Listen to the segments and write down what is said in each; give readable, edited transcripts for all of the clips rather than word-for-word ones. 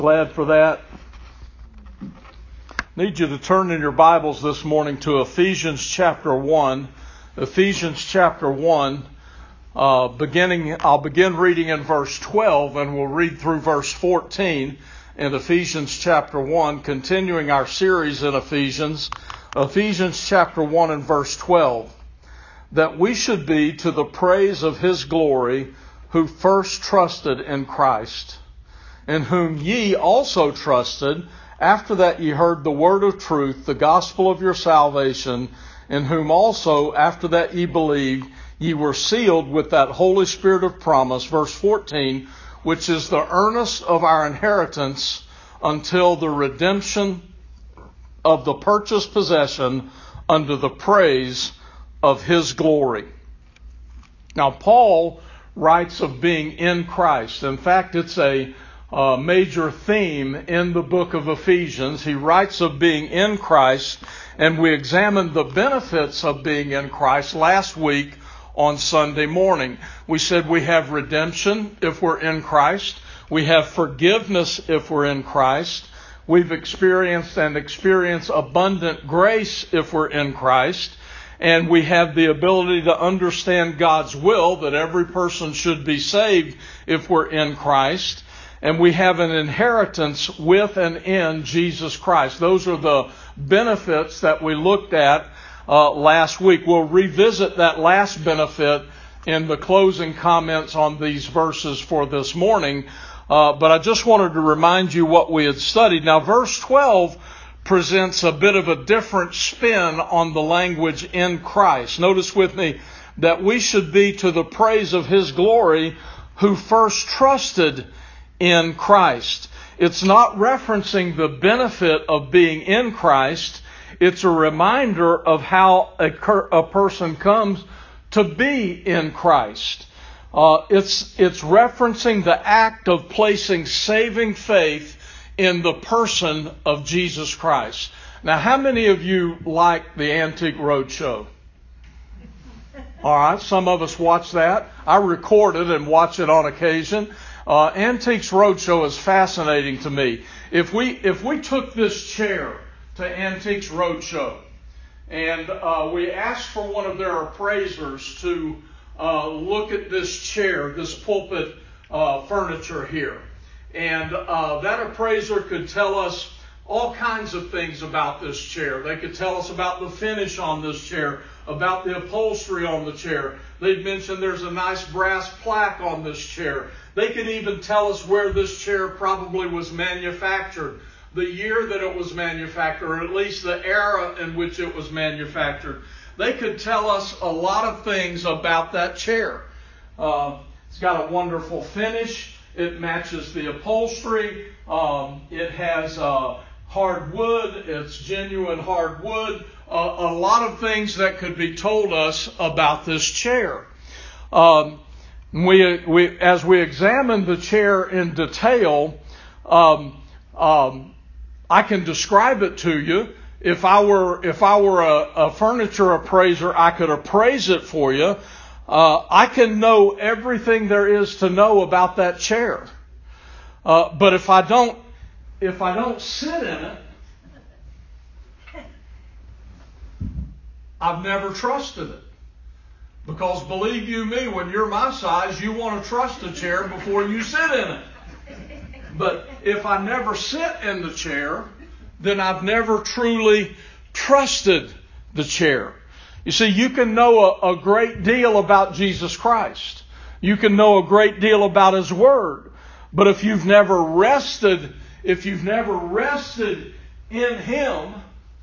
Glad for that. Need you to turn in your Bibles this morning to Ephesians chapter 1. Ephesians chapter 1, I'll begin reading in verse 12 and we'll read through verse 14 in Ephesians chapter 1, continuing our series in Ephesians. Ephesians chapter 1 and verse 12. That we should be to the praise of His glory who first trusted in Christ, in whom ye also trusted, after that ye heard the word of truth, the gospel of your salvation, in whom also, after that ye believed, ye were sealed with that Holy Spirit of promise, verse 14, which is the earnest of our inheritance until the redemption of the purchased possession unto the praise of His glory. Now, Paul writes of being in Christ. In fact, it's a major theme in the book of Ephesians. He writes of being in Christ, and we examined the benefits of being in Christ last week on Sunday morning. We said we have redemption if we're in Christ. We have forgiveness if we're in Christ. We've experienced and experience abundant grace if we're in Christ. And we have the ability to understand God's will, that every person should be saved if we're in Christ. And we have an inheritance with and in Jesus Christ. Those are the benefits that we looked at last week. We'll revisit that last benefit in the closing comments on these verses for this morning. But I just wanted to remind you what we had studied. Now, verse 12 presents a bit of a different spin on the language in Christ. Notice with me that we should be to the praise of His glory who first trusted in Christ. It's not referencing the benefit of being in Christ. It's a reminder of how a person comes to be in Christ. It's referencing the act of placing saving faith in the person of Jesus Christ. Now, how many of you like the Antique Roadshow? All right, some of us watch that. I record it and watch it on occasion. Antiques Roadshow is fascinating to me. If we took this chair to Antiques Roadshow and we asked for one of their appraisers to look at this chair, this pulpit furniture here, and that appraiser could tell us all kinds of things about this chair. They could tell us about the finish on this chair, about the upholstery on the chair. They'd mention there's a nice brass plaque on this chair. They could even tell us where this chair probably was manufactured, the year that it was manufactured, or at least the era in which it was manufactured. They could tell us a lot of things about that chair. It's got a wonderful finish. It matches the upholstery. It has hard wood. It's genuine hard wood. A lot of things that could be told us about this chair. As we examine the chair in detail, I can describe it to you. If I were a furniture appraiser, I could appraise it for you. I can know everything there is to know about that chair. But if I don't sit in it, I've never trusted it. Because believe you me, when you're my size, you want to trust a chair before you sit in it. But if I never sit in the chair, then I've never truly trusted the chair. You see, you can know a great deal about Jesus Christ. You can know a great deal about His Word. But if you've never rested in Him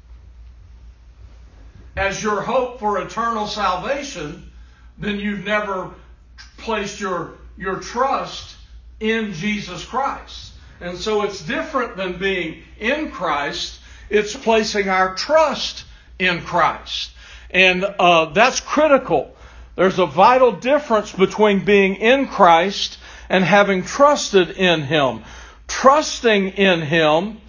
as your hope for eternal salvation, then you've never placed your trust in Jesus Christ. And so it's different than being in Christ. It's placing our trust in Christ. And that's critical. There's a vital difference between being in Christ and having trusted in Him. Trusting in Him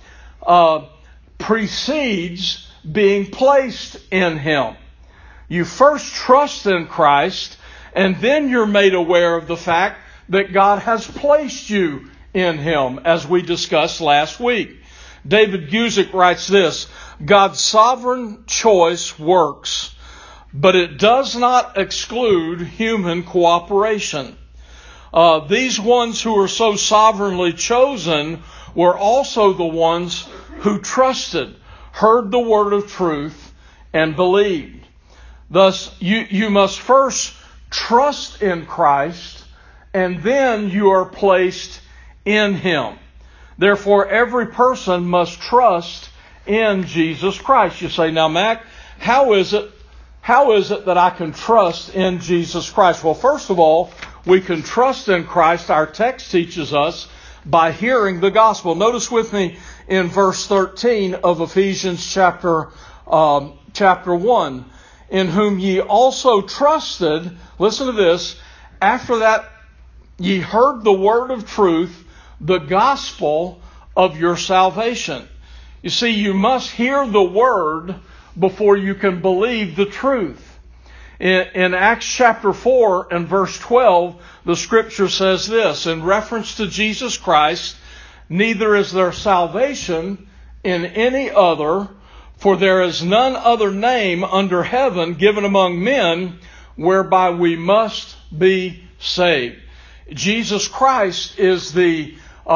precedes being placed in Him. You first trust in Christ, and then you're made aware of the fact that God has placed you in Him, as we discussed last week. David Guzik writes this: God's sovereign choice works, but it does not exclude human cooperation. These ones who are so sovereignly chosen were also the ones who trusted, heard the word of truth, and believed. Thus, you must first trust in Christ, and then you are placed in Him. Therefore, every person must trust in Jesus Christ. You say, now, Mac, how is it that I can trust in Jesus Christ? Well, first of all, we can trust in Christ, our text teaches us, by hearing the gospel. Notice with me in verse 13 of Ephesians chapter 1, in whom ye also trusted, listen to this, after that ye heard the word of truth, the gospel of your salvation. You see, you must hear the word before you can believe the truth. In Acts chapter 4 and verse 12, the scripture says this, in reference to Jesus Christ, neither is there salvation in any other, for there is none other name under heaven given among men whereby we must be saved. Jesus Christ is the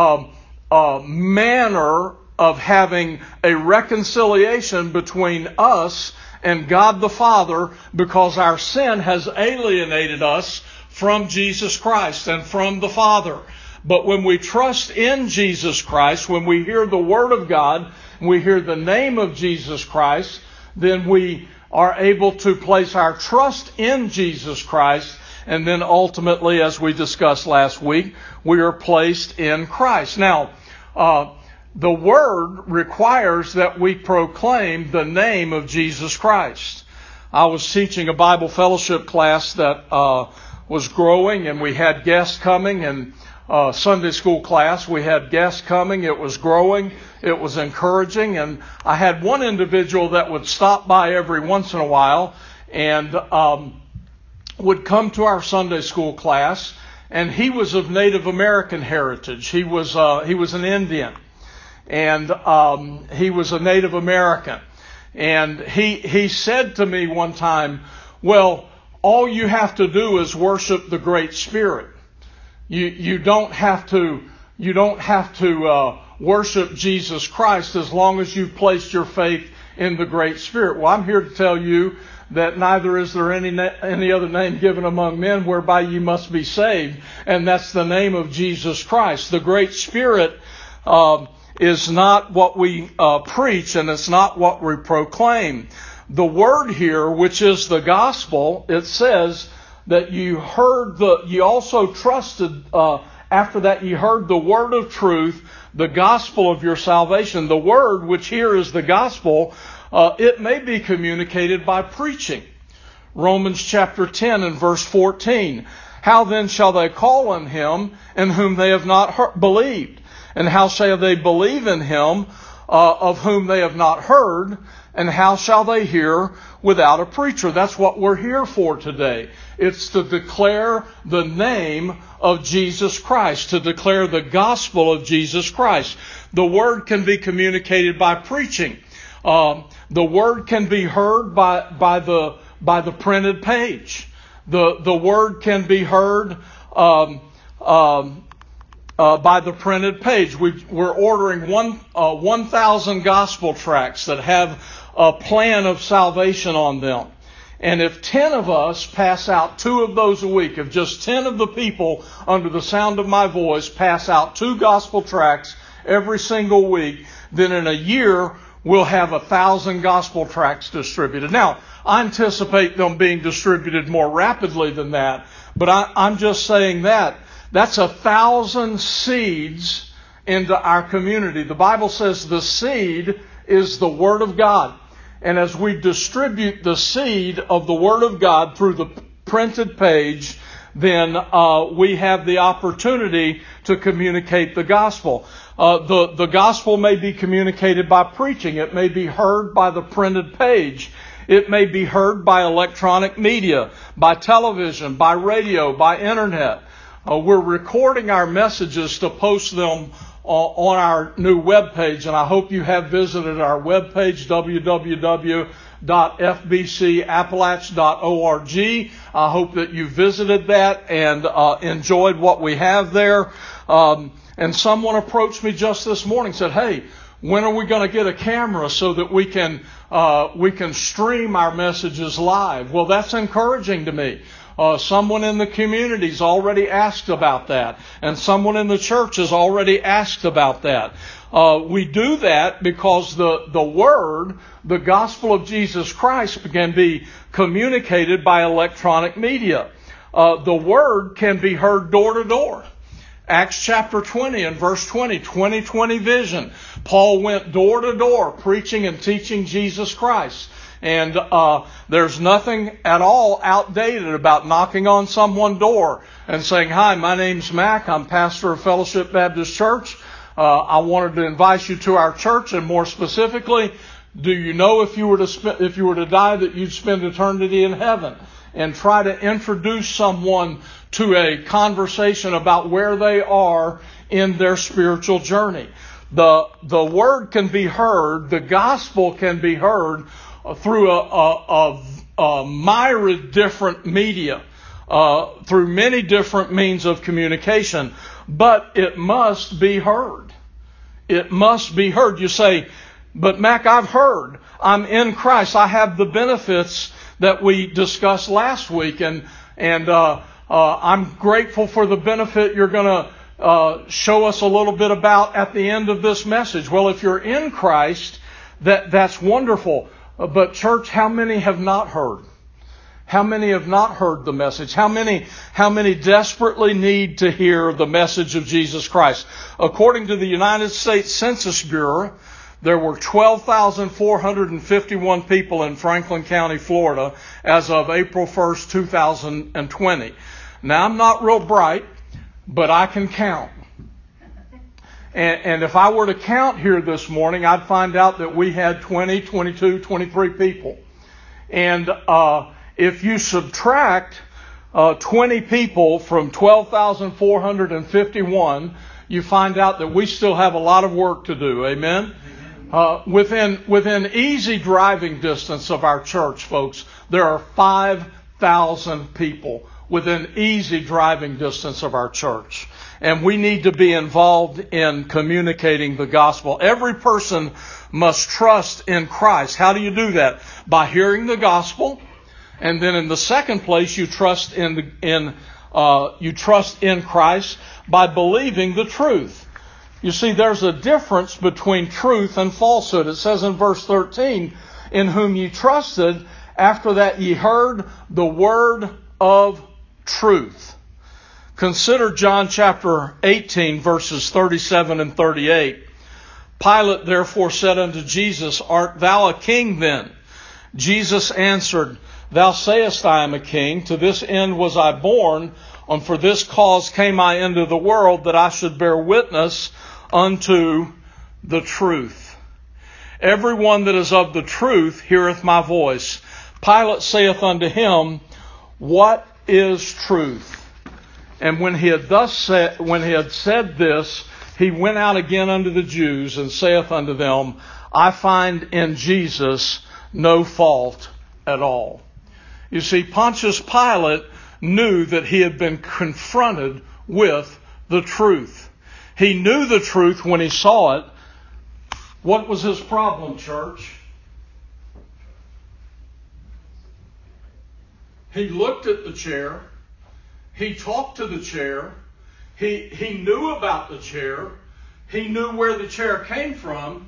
manner of having a reconciliation between us and God the Father, because our sin has alienated us from Jesus Christ and from the Father. But when we trust in Jesus Christ, when we hear the Word of God, we hear the name of Jesus Christ, then we are able to place our trust in Jesus Christ, and then ultimately, as we discussed last week, we are placed in Christ. Now, the Word requires that we proclaim the name of Jesus Christ. I was teaching a Bible fellowship class that was growing, and we had guests coming, and Sunday school class, we had guests coming. It was growing. It was encouraging. And I had one individual that would stop by every once in a while and would come to our Sunday school class. And he was of Native American heritage. He was an Indian. And he was a Native American. And he said to me one time, well, all you have to do is worship the Great Spirit. You don't have to worship Jesus Christ as long as you've placed your faith in the Great Spirit. Well, I'm here to tell you that neither is there any other name given among men whereby you must be saved, and that's the name of Jesus Christ. The Great Spirit is not what we preach, and it's not what we proclaim. The word here, which is the gospel, it says that you also trusted, after that you heard the word of truth, the gospel of your salvation. The word, which here is the gospel, it may be communicated by preaching. Romans chapter 10 and verse 14. How then shall they call on him in whom they have not believed? And how shall they believe in him of whom they have not heard? And how shall they hear without a preacher? That's what we're here for today. It's to declare the name of Jesus Christ, to declare the gospel of Jesus Christ. The word can be communicated by preaching. The word can be heard by the printed page. The word can be heard by the printed page. We're ordering 1,000 gospel tracts that have a plan of salvation on them. And if 10 of us pass out 2 of those a week, if just 10 of the people under the sound of my voice pass out 2 gospel tracts every single week, then in a year we'll have 1,000 gospel tracts distributed. Now, I anticipate them being distributed more rapidly than that, but I'm just saying that's 1,000 seeds into our community. The Bible says the seed is the Word of God. And as we distribute the seed of the Word of God through the printed page, then we have the opportunity to communicate the gospel. The gospel may be communicated by preaching. It may be heard by the printed page. It may be heard by electronic media, by television, by radio, by internet. We're recording our messages to post them on our new webpage, and I hope you have visited our webpage, www.fbcappalach.org. I hope that you visited that and enjoyed what we have there. And someone approached me just this morning, said, "Hey, when are we going to get a camera so that we can stream our messages live?" Well, that's encouraging to me. Someone in the community's already asked about that, and someone in the church has already asked about that. We do that because the Word, the gospel of Jesus Christ, can be communicated by electronic media. The Word can be heard door to door. Acts chapter 20 and verse 20, 20/20 vision. Paul went door to door preaching and teaching Jesus Christ. And there's nothing at all outdated about knocking on someone's door and saying, "Hi, my name's Mac. I'm pastor of Fellowship Baptist Church. I wanted to invite you to our church, and more specifically, do you know if you were to die that you'd spend eternity in heaven?" And try to introduce someone to a conversation about where they are in their spiritual journey. The word can be heard, the gospel can be heard through a myriad different media, through many different means of communication, but it must be heard. It must be heard. You say, "But Mac, I've heard. I'm in Christ. I have the benefits that we discussed last week, and I'm grateful for the benefit you're going to show us a little bit about at the end of this message." Well, if you're in Christ, that's wonderful. But church, how many have not heard? How many have not heard the message? How many desperately need to hear the message of Jesus Christ? According to the United States Census Bureau, there were 12,451 people in Franklin County, Florida, as of April 1st, 2020. Now, I'm not real bright, but I can count. And if I were to count here this morning, I'd find out that we had 20, 22, 23 people. And if you subtract 20 people from 12,451, you find out that we still have a lot of work to do. Amen? Within easy driving distance of our church, folks, there are 5,000 people within easy driving distance of our church. And we need to be involved in communicating the gospel. Every person must trust in Christ. How do you do that? By hearing the gospel. And then in the second place, you trust in Christ by believing the truth. You see, there's a difference between truth and falsehood. It says in verse 13, "In whom ye trusted, after that ye heard the word of truth." Consider John chapter 18, verses 37 and 38. "Pilate therefore said unto Jesus, Art thou a king then? Jesus answered, Thou sayest I am a king. To this end was I born, and for this cause came I into the world, that I should bear witness unto the truth. Everyone that is of the truth heareth my voice. Pilate saith unto him, What is truth? And when he had said this, he went out again unto the Jews, and saith unto them, I find in Jesus no fault at all." You see, Pontius Pilate knew that he had been confronted with the truth. He knew the truth when he saw it. What was his problem, church? He looked at the chair. He talked to the chair. He knew about the chair. He knew where the chair came from.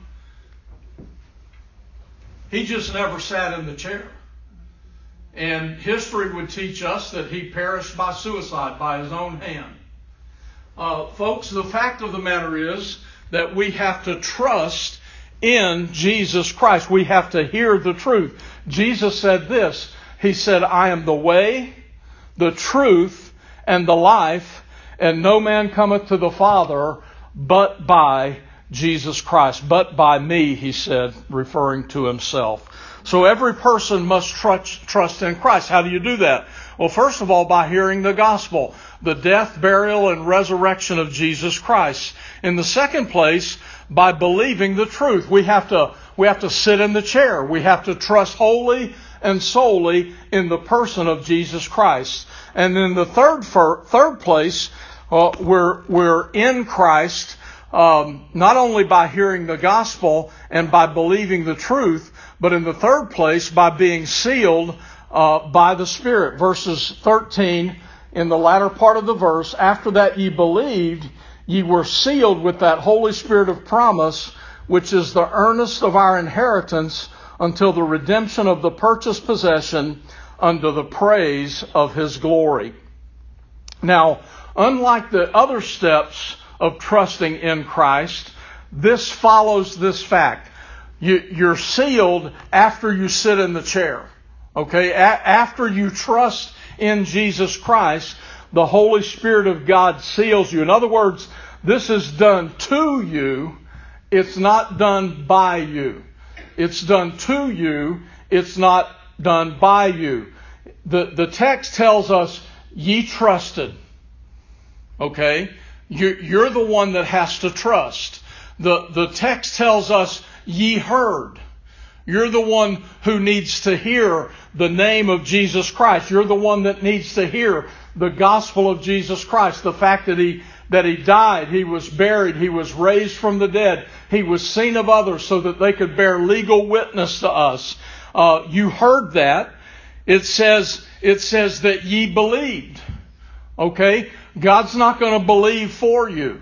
He just never sat in the chair. And history would teach us that he perished by suicide, by his own hand. Folks, the fact of the matter is that we have to trust in Jesus Christ. We have to hear the truth. Jesus said this. He said, I am the way, the truth, and the life, and no man cometh to the Father but by Jesus Christ, but by me, he said, referring to himself. So every person must trust in Christ. How do you do that? Well, first of all, by hearing the gospel, the death, burial, and resurrection of Jesus Christ. In the second place, by believing the truth. We have to sit in the chair. We have to trust wholly and solely in the person of Jesus Christ. And in the third place, we're in Christ, not only by hearing the gospel and by believing the truth, but in the third place, by being sealed by the Spirit. Verses 13, in the latter part of the verse, after that ye believed, ye were sealed with that Holy Spirit of promise, which is the earnest of our inheritance until the redemption of the purchased possession unto the praise of his glory. Now, unlike the other steps of trusting in Christ, this follows this fact. You're sealed after you sit in the chair. Okay? After you trust in Jesus Christ, the Holy Spirit of God seals you. In other words, this is done to you. It's not done by you. It's done to you. It's not done by you. The text tells us, ye trusted. Okay? You're the one that has to trust. The text tells us, ye heard. You're the one who needs to hear the name of Jesus Christ. You're the one that needs to hear the gospel of Jesus Christ. The fact that he died, he was buried, he was raised from the dead, he was seen of others so that they could bear legal witness to us. You heard that. It says that ye believed. Okay? God's not going to believe for you.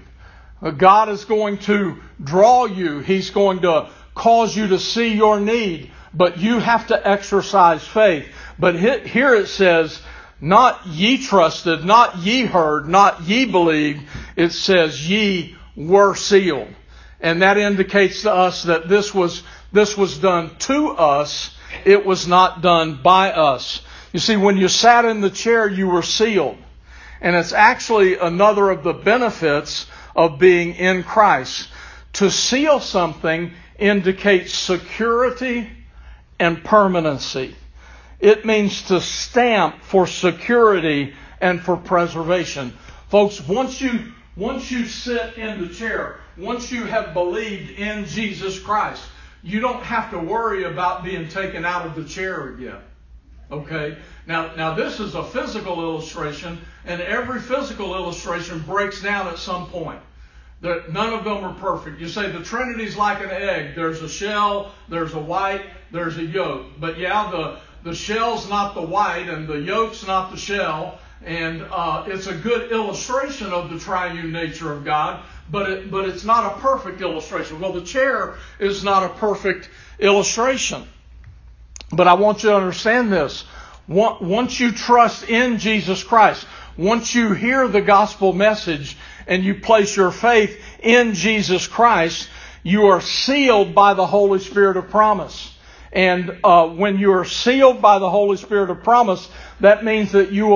God is going to draw you. He's going to cause you to see your need. But you have to exercise faith. But here it says, not ye trusted, not ye heard, not ye believed. It says ye were sealed. And that indicates to us that this was done to us. It was not done by us. You see, when you sat in the chair, you were sealed. And it's actually another of the benefits of being in Christ. To seal something indicates security and permanency. It means to stamp for security and for preservation. Folks, once you sit in the chair, once you have believed in Jesus Christ, you don't have to worry about being taken out of the chair again. Okay? Now this is a physical illustration, and every physical illustration breaks down at some point. None of them are perfect. You say the Trinity's like an egg. There's a shell, there's a white, there's a yolk. But yeah, the shell's not the white and the yolk's not the shell. And it's a good illustration of the triune nature of God, but it's not a perfect illustration. Well, the chair is not a perfect illustration. But I want you to understand this. Once you trust in Jesus Christ, once you hear the gospel message and you place your faith in Jesus Christ, you are sealed by the Holy Spirit of promise. And when you are sealed by the Holy Spirit of promise, that means that you will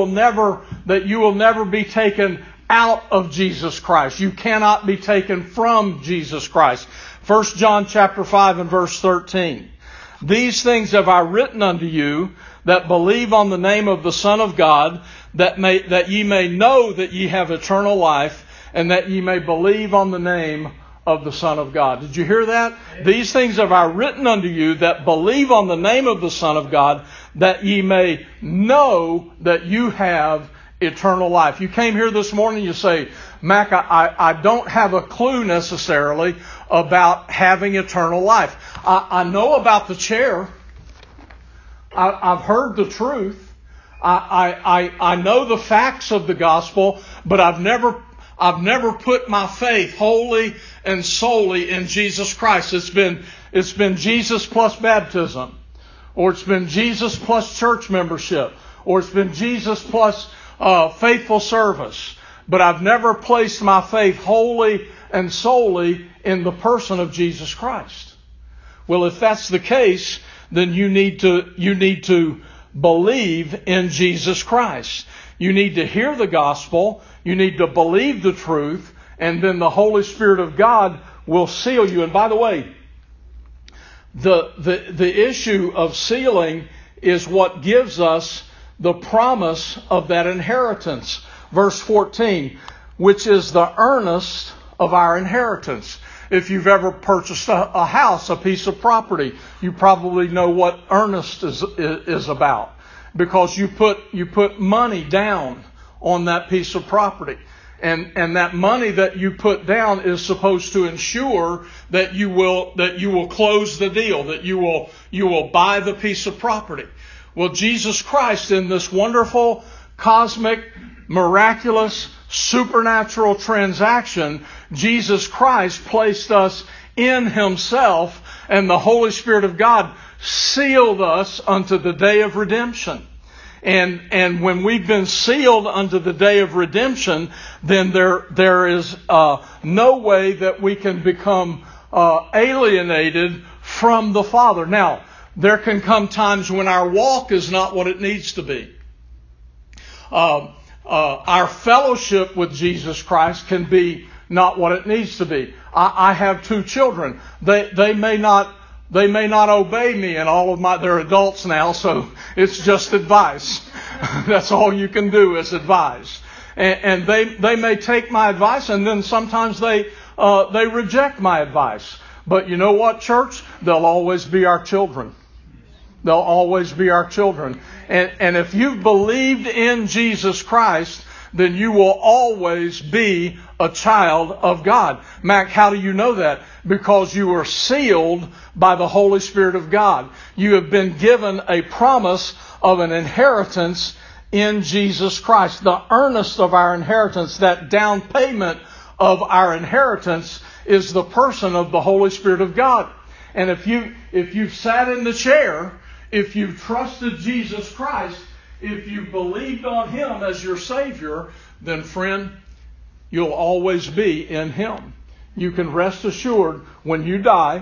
never be taken out of Jesus Christ. You cannot be taken from Jesus Christ. 1 John chapter 5 and verse 13. These things have I written unto you that believe on the name of the Son of God, that ye may know that ye have eternal life, and that ye may believe on the name of the Son of God. Did you hear that? These things have I written unto you that believe on the name of the Son of God, that ye may know that you have eternal life. You came here this morning, you say, Mac, I don't have a clue necessarily about having eternal life. I know about the chair. I've heard the truth. I know the facts of the gospel, but I've never put my faith wholly and solely in Jesus Christ. It's been Jesus plus baptism, or it's been Jesus plus church membership, or it's been Jesus plus faithful service. But I've never placed my faith wholly and solely in the person of Jesus Christ. Well, if that's the case, then you need to believe in Jesus Christ. You need to hear the gospel. You need to believe the truth. And then the Holy Spirit of God will seal you. And by the way, the issue of sealing is what gives us the promise of that inheritance. Verse 14, which is the earnest of our inheritance. If you've ever purchased a house, a piece of property, you probably know what earnest is about, because you put money down on that piece of property. And that money that you put down is supposed to ensure that you will close the deal, that you will buy the piece of property. Well, Jesus Christ, in this wonderful, cosmic, miraculous, supernatural transaction, Jesus Christ placed us in Himself, and the Holy Spirit of God sealed us unto the day of redemption. And when we've been sealed unto the day of redemption, then there is no way that we can become alienated from the Father. Now, there can come times when our walk is not what it needs to be. Our fellowship with Jesus Christ can be not what it needs to be. I have 2 children. They may not obey me, and all of they're adults now, so it's just advice. That's all you can do is advise. And they may take my advice, and then sometimes they reject my advice. But you know what, church? They'll always be our children. They'll always be our children. And if you've believed in Jesus Christ, then you will always be a child of God. Mac, how do you know that? Because you are sealed by the Holy Spirit of God. You have been given a promise of an inheritance in Jesus Christ. The earnest of our inheritance, that down payment of our inheritance, is the person of the Holy Spirit of God. And if you've sat in the chair, if you've trusted Jesus Christ, if you've believed on Him as your Savior, then friend, you'll always be in Him. You can rest assured when you die,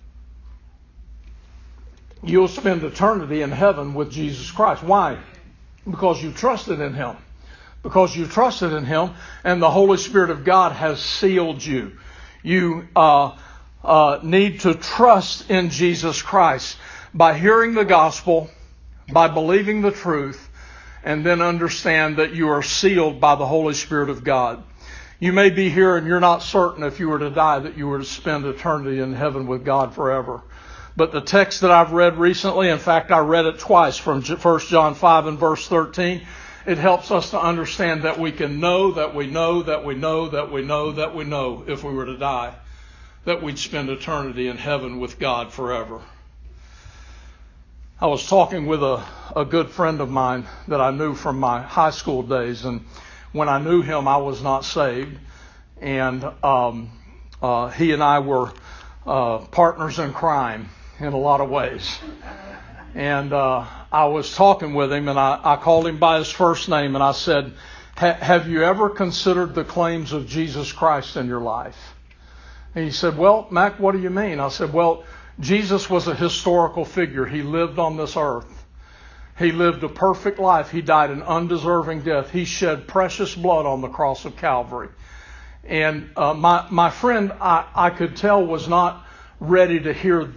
you'll spend eternity in heaven with Jesus Christ. Why? Because you trusted in Him. Because you trusted in Him, and the Holy Spirit of God has sealed you. You need to trust in Jesus Christ by hearing the gospel, by believing the truth, and then understand that you are sealed by the Holy Spirit of God. You may be here and you're not certain if you were to die that you were to spend eternity in heaven with God forever. But the text that I've read recently, in fact, I read it twice from 1 John 5 and verse 13, it helps us to understand that we can know that we know that we know that we know that we know, if we were to die, that we'd spend eternity in heaven with God forever. I was talking with a good friend of mine that I knew from my high school days, and when I knew him, I was not saved, and he and I were partners in crime in a lot of ways. And I was talking with him, and I called him by his first name, and I said, have you ever considered the claims of Jesus Christ in your life? And he said, well, Mac, what do you mean? I said, well, Jesus was a historical figure. He lived on this earth. He lived a perfect life. He died an undeserving death. He shed precious blood on the cross of Calvary. And my friend, I could tell, was not ready to hear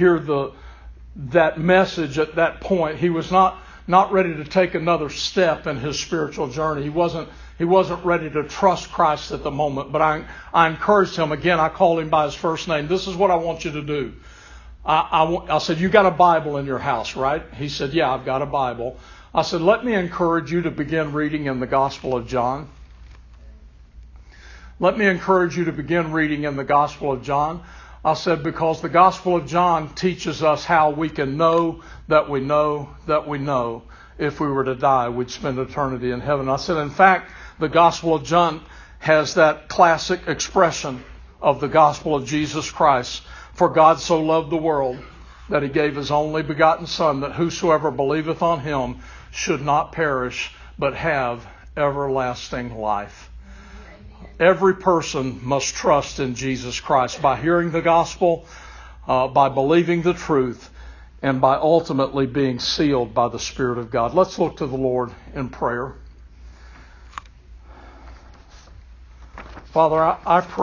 that message at that point. He was not ready to take another step in his spiritual journey. He wasn't ready to trust Christ at the moment. But I encouraged him again. I called him by his first name. This is what I want you to do. I said, you got a Bible in your house, right? He said, yeah, I've got a Bible. I said, let me encourage you to begin reading in the Gospel of John. Let me encourage you to begin reading in the Gospel of John. I said, because the Gospel of John teaches us how we can know that we know that we know. If we were to die, we'd spend eternity in heaven. I said, in fact, the Gospel of John has that classic expression of the Gospel of Jesus Christ. For God so loved the world that He gave His only begotten Son, that whosoever believeth on Him should not perish, but have everlasting life. Every person must trust in Jesus Christ by hearing the gospel, by believing the truth, and by ultimately being sealed by the Spirit of God. Let's look to the Lord in prayer. Father, I pray